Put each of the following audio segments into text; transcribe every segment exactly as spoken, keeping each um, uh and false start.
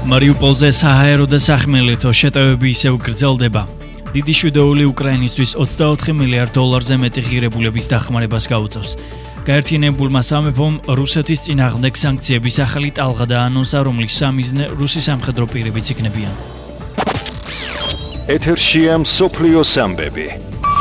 Mariupolze საჰაერო და სახმელეთო შეტევები ისევ გრძელდება. დიდი შვიდეული უკრაინისთვის ოცდაოთხი მილიარდ დოლარზე მეტი ღირებულების დახმარებას გაუწევს. გაერთიანებულმა სამეფომ რუსეთის წინააღმდეგ სანქციების ახალი ტალღა დაანონსა, რომლის სამიზნე რუსი სამხედრო პირებიც იქნებიან. ეთერშია მსოფლიო ამბები.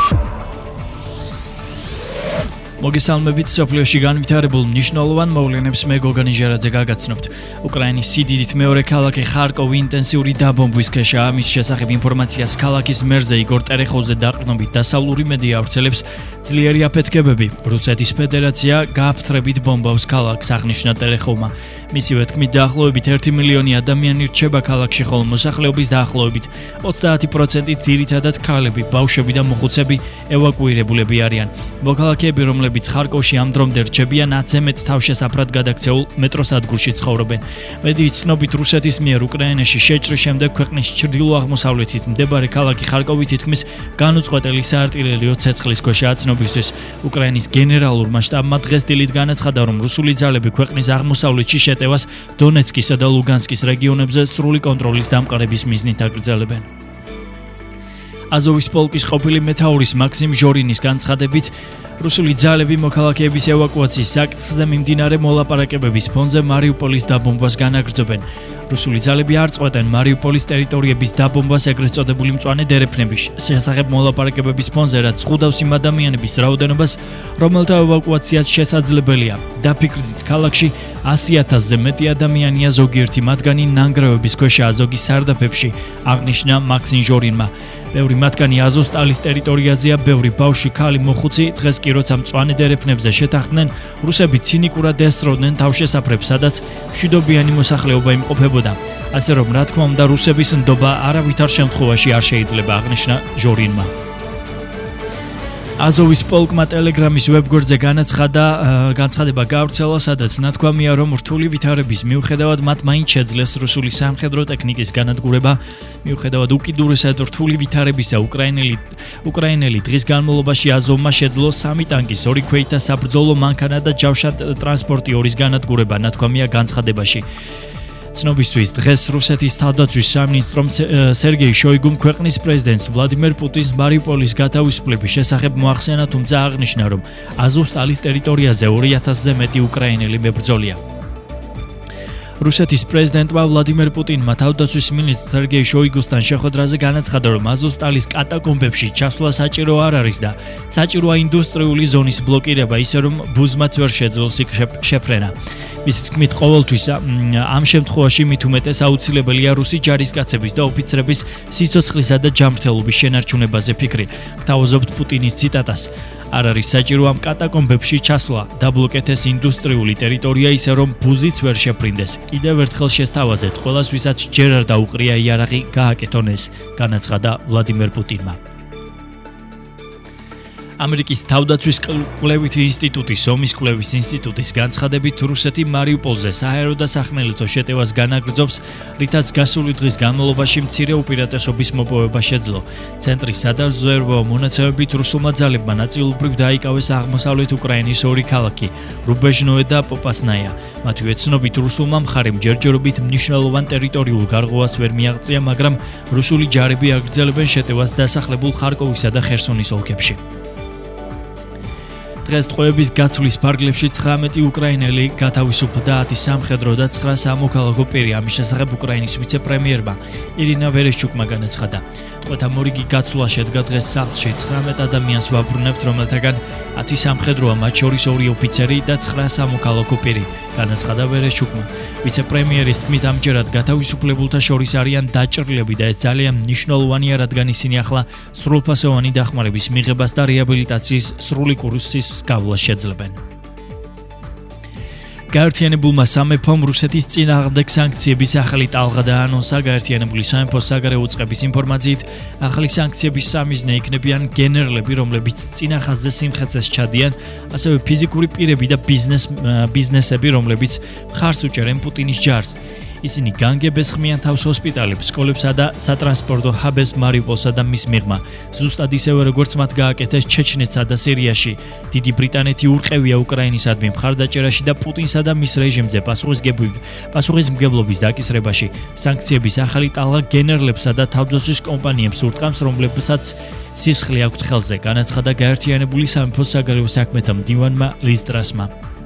მოგესალმებით სოფლიოში განვითარებულ მნიშვნელოვან მოვლენებს მე გოგანი ჟერაძე გაგაცნობთ. უკრაინის სიდიდით მეორე ქალაქი ხარკოვი ინტენსიური დაბომბვის ქვეშაა. მის შესახებ ინფორმაციას ქალაქის მერზე იგორ ტერეხოზე დაყრდნობით დასავლური მედია ავრცელებს ძლიერი აფეთქებები. რუსეთის ფედერაცია გააფთრებით ბომბავს ქალაქს, აღნიშნა ტერეხოვმა. მისივე თქმით, დაახლოებით ერთი მილიონი ადამიანი რჩება ქალაქში, ხოლო მოსახლეობის დაახლოებით ოცდაათი პროცენტი ძირითადად ქალები, ბავშვები და მოხუცები ევაკუირებულები არიან. მოქალაქეები, რომლებიც ხარკოვში ამ დრომდე რჩებიან, ათზე მეტ თავშესაფრად გადაქცეულ მეტროსადგურში ცხოვრობენ. მედიის ცნობით, რუსეთის მიერ უკრაინაში შეჭრის შემდეგ ქვეყნის ჩრდილო-აღმოსავლეთით მდებარე ქალაქი ხარკოვი თითქმის განუწყვეტელი საარტილერიო ცეცხლის ქვეშაა. ცნობისთვის, უკრაინის გენერალურმა შტაბმა დღეს დილით განაცხადა, რომ რუსული ძალები ქვეყნის აღმოსავლეთში შეტევას დონეცკისა და ლუგანსკის რეგიონებზე სრული კონტროლის დამყარების მიზნით აგრძელებენ. აზოვის პოლკის ყოფილი მეთაურის მაქსიმ ჟორინის განცხადებით, რუსული ძალები მოქალაქეების ევაკუაციის საკითხზე მიმდინარე მოლაპარაკებების ფონზე მარიუპოლის დაბომბვას განაგრძობენ. რუსული ძალები არ წყვეტენ მარიუპოლის ტერიტორიების დაბომბვას ეგრეთ წოდებული მწვანე დერეფნების შესახებ მოლაპარაკებების ფონზე, რაც ზღუდავს იმ ადამიანების რაოდენობას, რომელთა ევაკუაციაც შესაძლებელია. დაფიქრდით, ქალაქში ასი ათასზე მეტი ადამიანია, ზოგიერთი მათგანი ნანგრევების ქვეშაა, ზოგი სარდაფებში, აღნიშნა მაქსიმ ჟორინმა. ბევრი მათგანი აზოვსტალის ტერიტორიაზეა, ბევრი ბავშვი, ქალი, მოხუცი. დღეს კი როცა მწვანე დერეფნებზე შეთანხმდნენ, რუსები ცინიკურად ესწროდნენ თავშესაფრებს, სადაც მშვიდობიანი მოსახლეობა იმყოფებოდა. ასე რომ, რა თქმა უნდა, რუსების ნდობა არავითარ შემთხვევაში არ შეიძლება, აღნიშნა ჟორინმა. აზოვის პოლკმა ტელეგრამის ვებგვერდზე განაცხადა, განცხადება გაავრცელა, სადაც ნათქვამია, რომ რთული ვითარების მიუხედავად მათ მაინც შეძლეს რუსული სამხედრო ტექნიკის განადგურება. მიუხედავად უკიდურესად რთული ვითარებისა, უკრაინელი უკრაინელი დღის განმავლობაში აზოვმა შეძლო სამი ტანკის, ორი ქვეითთა საბრძოლო მანქანა და ჯავშა ტრანსპორტი ორის განადგურება, ნათქვამია განცხადებაში. ცნობისთვის, დღეს რუსეთის თავდაცვის სამინისტრომ სერგეი შოიგუმ ქვეყნის პრეზიდენტს ვლადიმერ პუტინს მარიუპოლის გათავისუფლების შესახებ მოახსენა, თუმცა აღნიშნა, რომ აზოვსტალის ტერიტორიაზე ორი ათასზე მეტი უკრაინელი მებრძოლია. რუსეთის პრეზიდენტმა ვლადიმერ პუტინმა თავდაცვის მინისტრ სერგეი შოიგუსთან შეხვედრაზე განაცხადა, რომ აზოვსტალის კატაკომბებში ჩასვლა საჭირო არ არის და საჭიროა ინდუსტრიული ზონის ბლოკირება, ისე რომ ბუზმაც ვერ შეძლოს იქ შეფრენა. მის თქმით, ყოველთვის ამ შემთხვევაში მით უმეტეს აუცილებელია რუსი ჯარისკაცების და ოფიცრების სიცოცხლისა და ჯანმრთელობის შენარჩუნებაზე ფიქრი. გთავაზობთ პუტინის ციტატას. არ არის საჭირო ამ კატაკომბებში ჩასვლა, დაბლოკეთ ეს ინდუსტრიული ტერიტორია, ისე რომ ბუზიც ვერ შეფრინდეს. კიდევ ერთხელ შესთავაზეთ, ყველას ვისაც ჯერ არ დაუყრია იარაღი, გააკეთონ ეს, განაცხადა ვლადიმერ პუტინმა. ამერიკის თავდაცვის კვლევითი ინსტიტუტის, ომის კვლევის ინსტიტუტის განცხადებით, რუსეთი მარიუპოლზე საჰაერო და სახმელეთო შეტევას განაგრძობს, რითაც გასული დღის განმავლობაში მცირე უპირატესობის მოპოვება შეძლო. ცენტრის სადაზვერვო მონაცემებით, რუსულმა ძალებმა ნაწილობრივ დაიკავეს აღმოსავლეთ უკრაინის ორი ქალაქი, რუბეჟნოე და პოპასნაია. მათივე ცნობით, რუსულმა მხარემ ჯერჯერობით მნიშვნელოვან ტერიტორიულ გარღვევას ვერ მიაღწია, მაგრამ რუსული ჯარები აგრძელებენ შეტევას დასახლებულ ხარკოვისა და ხერსონის ოლქებში. დღეს ტყვეების გაცვლის ფარგლებში ცხრამეტი უკრაინელი გათავისუფლდა, ათი სამხედრო და ცხრა სამოქალაქო პირი. ამის შესახებ უკრაინის ვიცე-პრემიერმა ირინა ვერეშჩუკმა განაცხადა. ტყვეთა მორიგი გაცვლა შედგა დღეს სახლში. ცხრამეტ ადამიანს ვაბრუნებთ, რომელთაგან ათი სამხედროა, მათ შორის ორი ოფიცერი და ცხრა სამოქალაქო პირი, განაცხადა ვერეშჩუკმა. ვიცე-პრემიერის თქმით, ამჯერად გათავისუფლებულთა შორის არიან დაჭრილები და ეს ძალიან მნიშვნელოვანია, რადგან ისინი ახლა სრულფასოვანი დახმარების მიღებას და რეაბილიტაციის სრული კურსის გავლას შეძლებენ. გაერთიანებულმა სამეფომ რუსეთის წინააღმდეგ სანქციების ახალი ტალღა დაანონსა. გაერთიანებული სამეფოს საგარეო უწყების ინფორმაციით, ახალი სანქციების სამიზნე იქნებიან გენერლები, რომლებიც წინა ხაზზე სიმხეცეს ჩადიან, ასევე ფიზიკური პირები და ბიზნეს ბიზნესები, რომლებიც მხარს უჭერენ პუტინის ჯარს. ისინი განგებეს ხმიან თავს ჰოსპიტალებს, სკოლებსა და სატრანსპორტო ჰაბებს მარიუპოლსა და მის მიღმა. ზუსტად ისევე როგორც მათ გააკეთეს ჩეჩნეთსა და სირიაში. დიდი ბრიტანეთი ურყევია უკრაინისადმი მხარდაჭერაში და პუტინსა და მის რეჟიმზე პასუხისმგებლობის დაკისრებაში. სანქციების ახალი ტალღა გენერლებსა და თავდაცვის კომპანიებს ურტყამს, რომლებსაც სისხლი აქვთ ხელზე, განაცხადა გაერთიანებული სამეფოს საგარეო საქმეთა მდივანმა ლიz ტრასმა.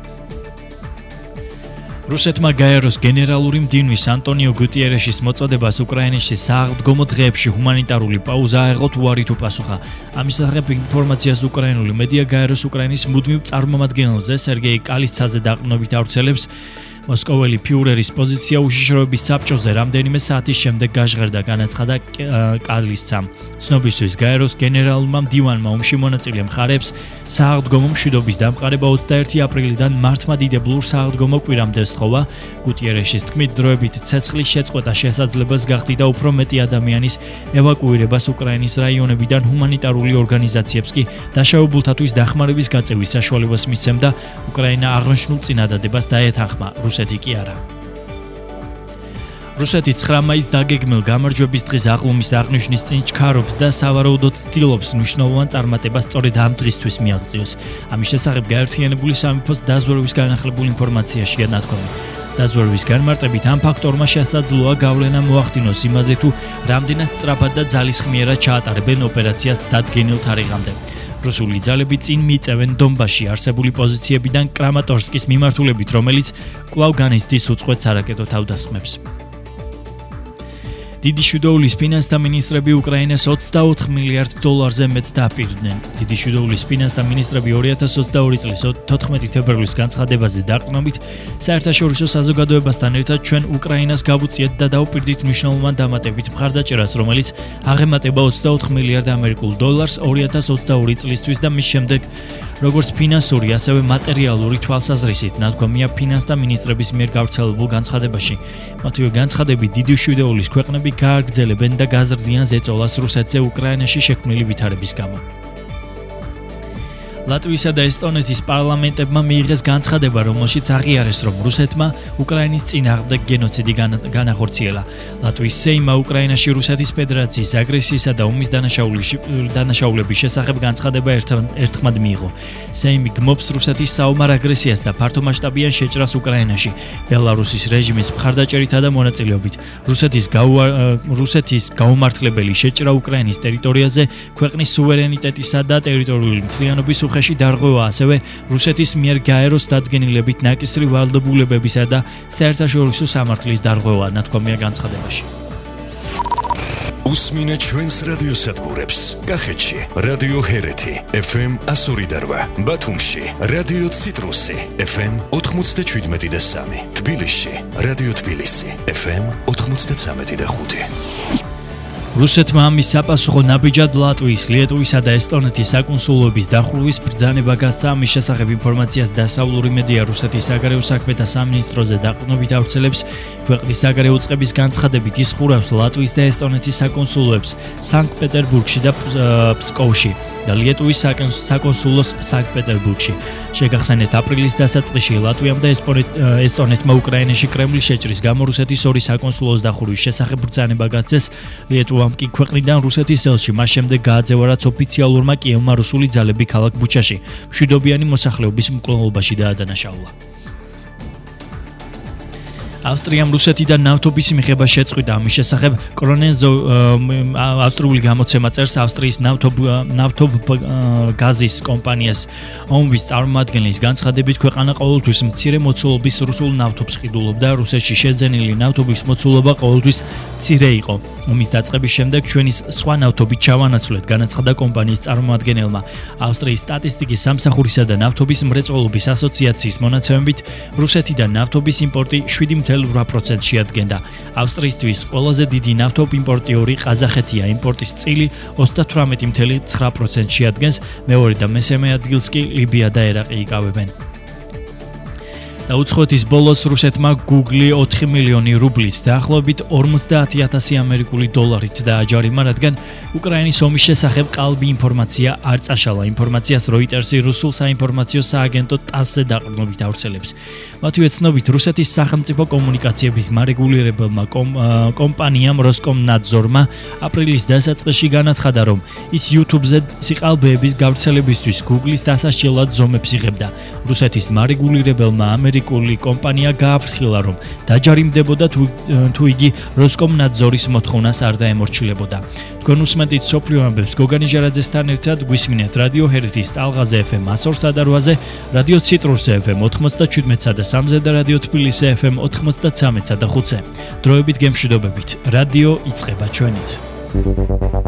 რუსეთმა გაეროს გენერალური მდივნის ანტონიო გუტიერეშის მოწოდებას უკრაინაში სააღდგომო დღეებში ჰუმანიტარული პაუზა აეღო თუ არ თუ პასუხა. ამის შესახებ ინფორმაციას უკრაინული მედია გაეროს უკრაინის მუდმივ წარმომადგენელზე სერგეი კალისცაძე დაყრდნობით ავრცელებს. მოსკოველი ფიურერის პოზიცია უშიშროების საბჭოზე რამდენიმე საათის შემდეგ გაჟღერდა, განაცხადა კალისცამ. ცნობისთვის გაეროს გენერალურმა მდივანმა ომში მონაწილე მხარებს სააღდგომო მშვიდობის დამყარება ოცდაერთი აპრილიდან მართლმადიდებლურ სააღდგომო კვირამდე სთხოვა. გუტიერეშის თქმით, დროებით ცეცხლის შეწყვეტა შესაძლებას გახდიდა და უფრო მეტი ადამიანის ევაკუირებას უკრაინის რაიონებიდან ჰუმანიტარული ორგანიზაციებს კი დაშავებულთათვის დახმარების გაწევის საშუალებას მისცემდა. უკრაინა აღნიშნულ წინადადებას დაეთანხმა, რუსეთი კი არა. რუსეთი ცხრა მაისს დაგეგმილ გამარჯვების დღის აღლუმის აღნიშვნის წინ ჩქარობს და სავარაუდოდ ცდილობს მნიშვნელოვან წარმატებას სწორედ ამ დღისთვის მიაღწიოს. ამის შესახებ გაერთიანებული სამეფოს დაზვერვის განახლებული ინფორმაციაშია ნათქვამი. დაზვერვის განმარტებით ამ ფაქტორმა შესაძლოა გავლენა მოახდინოს იმაზე, თუ რამდენად სწრაფად და ძალისხმიერად ჩაატარებენ ოპერაციას დადგენილ თარიღამდე. რუსული ძალები წინ მიიწევენ დონბასში არსებული პოზიციებიდან კრამატორსკის მიმართულებით, რომელიც კვლავ განიცდის უწყვეტ სარაკეტო თავდასხმებს. დიდი შვიდოულის ფინანსთა მინისტრები უკრაინას ოცდაოთხ მილიარდ დოლარზე მეტს დააპირდნენ. დიდი შვიდოულის ფინანსთა მინისტრები ორი ათას ოცდაორი წლის თოთხმეტი თებერვლის განცხადებაზე დაყრდნობით საერთაშორისო საზოგადოებასთან ერთად ჩვენ უკრაინას გავუწიეთ და დავუპირდით მნიშვნელოვან დამატებით მხარდაჭერას, რომელიც აღემატება ოცდაოთხ მილიარდ ამერიკულ დოლარს ორი ათას ოცდაორი წლისთვის და მის შემდეგ როგორც ფინანსური, ასევე მატერიალური თვალსაზრისით, ნათქვამია ფინანსთა მინისტრების მიერ გავრცელებულ განცხადებაში. მათივე განცხადებით დიდი შვიდოულის ქვეყნები გააგრძელებენ და გაზრდიან ზეწოლას რუსეთზე უკრაინაში შექმნილი ვითარების გამო. ლატვიისა და ესტონეთის პარლამენტებმა მიიღეს განცხადება, რომელშიც აღიარეს, რომ რუსეთმა უკრაინის წინააღმდეგ გენოციდი განახორციელა. ლატვიის სეიმმა უკრაინაში რუსეთის ფედერაციის აგრესიისა და ომის დანაშაულების შესახებ განცხადება ერთხმად მიიღო. სეიმი გმობს რუსეთის საომარ აგრესიას და ფართომასშტაბიან შეჭრას უკრაინაში, ბელარუსის რეჟიმის მხარდაჭერითა და მონაწილეობით. რუსეთის რუსეთის გაუმართლებელი შეჭრა უკრაინის ტერიტორიაზე ქვეყნის სუვერენიტეტისა და ტერიტორიული მთლიანობის უხეში დარღვევა, ასევე რუსეთის მიერ გაეროს დადგენილებით ნაკისრი ვალდებულებებისა და საერთაშორისო სამართლის დარღვევა, ნათქვამია განცხადებაში. უსმინე ჩვენს რადიოსადგურებს. კახეთში რადიო ჰერეთი ეფ ემ ასორი და რვა, ბათუმში რადიო ციტრუსი ეფ ემ ოთხმოცდაშვიდმეტი და სამი, თბილისში რადიო თბილისი ეფ ემ ოთხმოცდაცამეტი და ხუთი. რუსეთმა ამის საპასუხო ნაბიჯად ლატვიის, ლიეტვისა და ესტონეთის საკონსულოების დახურვის ბრძანება გასცა. ამის შესახებ ინფორმაციას დასავლური მედია რუსეთის საგარეო საქმეთა სამინისტროზე დაყრდნობით ავრცელებს. ქვეყნის საგარეო წყების განცხადებით ის ხურავს ლატვიის და ესტონეთის საკონსულოებს სანქტ-პეტერბურგში და ფსკოვში და ლიეტვის საკონსულოს სანქტ-პეტერბურგში. შეგახსენეთ, აპრილის დასაწყისში ლატვიამ და ესტონეთმა უკრაინაში კრემლის შეჭრის გამო რუსეთის ორი საკონსულოს დახურვის შესახებ ბრძანება გასცეს. ლიეტვამ კი ქვეყნიდან რუსეთის ელჩი მას შემდეგ გააძევა, რაც ოფიციალურმა კიევმა რუსული ძალები ქალაქ ბუჩაში მშვიდობიანი მოსახლეობის მკვლელობაში დაადანაშაულა. ავსტრიამ რუსეთიდან ნავთობის მიღება შეწყვიტა. ამის შესახებ კრონენზო ავსტრიული გამოცემა წერს ავსტრიის ნავთობგაზის კომპანიას ომვის წარმომადგენლის განცხადებით, ქვეყანა ყოველთვის მცირე მოცულობის რუსულ ნავთობს ყიდულობდა. რუსეთში შეძენილი ნავთობის მოცულობა ყოველთვის მცირე იყო. ომის დაწყების შემდეგ ჩვენის სხვა ნავთობით ჩავანაცვლეთ, განაცხადა კომპანიის წარმომადგენელმა. ავსტრიის სტატისტიკის სამსახურისა და ნავთობის მრეწველობის ასოციაციის მონაცემებით, რუსეთიდან ნავთობის იმპორტი შვიდი ოცდაოთხ ორი პროცენტს შეადგენდა. ავსტრიისთვის ყველაზე დიდი ნავთობიმპორტიორი ყაზახეთია, იმპორტის წილი ოცდათვრამეტი ოცდაოთხ ცხრა პროცენტს შეადგენს, მეორე და მესამე ადგილს კი ლიბია და ერაყი იკავებენ. და უცხოეთის ბოლოს რუსეთმა Google ოთხი მილიონი რუბლით დაახლოებით ორმოცდაათი ათასი ამერიკული დოლარით დააჯარიმა, რადგან უკრაინის ომის შესახებ ყალბი ინფორმაცია არ წაშალა. ინფორმაციას Reuters-ი რუსულ საინფორმაციო სააგენტო ტასზე დაყრდნობით ავრცელებს. მათივე ცნობით, რუსეთის სახელმწიფო კომუნიკაციების მარეგულირებელმა კომპანიამ Roskomnadzorma აპრილის დასაწყისში განაცხადა, რომ ის YouTube-ზე სიყალბეების გავრცელებისთვის Google-ის დასაშლელად ზომებს იღებდა. რუსეთის მარეგულირებელმა ამერიკული კომპანია გააფრთხილა, რომ დაჯარიმდებოდა თუ იგი Roskomnadzor-ის მოთხოვნას არ დაემორჩილებოდა. თქვენ უსმენთ სოფლიო ამბებს გოგანი ჟარაძესთან ერთად, გვისმინეთ რადიო ჰერეთის ტალღაზე ეფ ემ ასორსა და რვაზე, რადიო ციტრუსზე ეფ ემ ოთხმოცდაჩვიდმეტსა და სამზე და რადიო თბილისზე ეფ ემ ოთხმოცდაცამეტსა და ხუთზე. დროებით გემშვიდობებით. რადიო იწყება ჩვენით.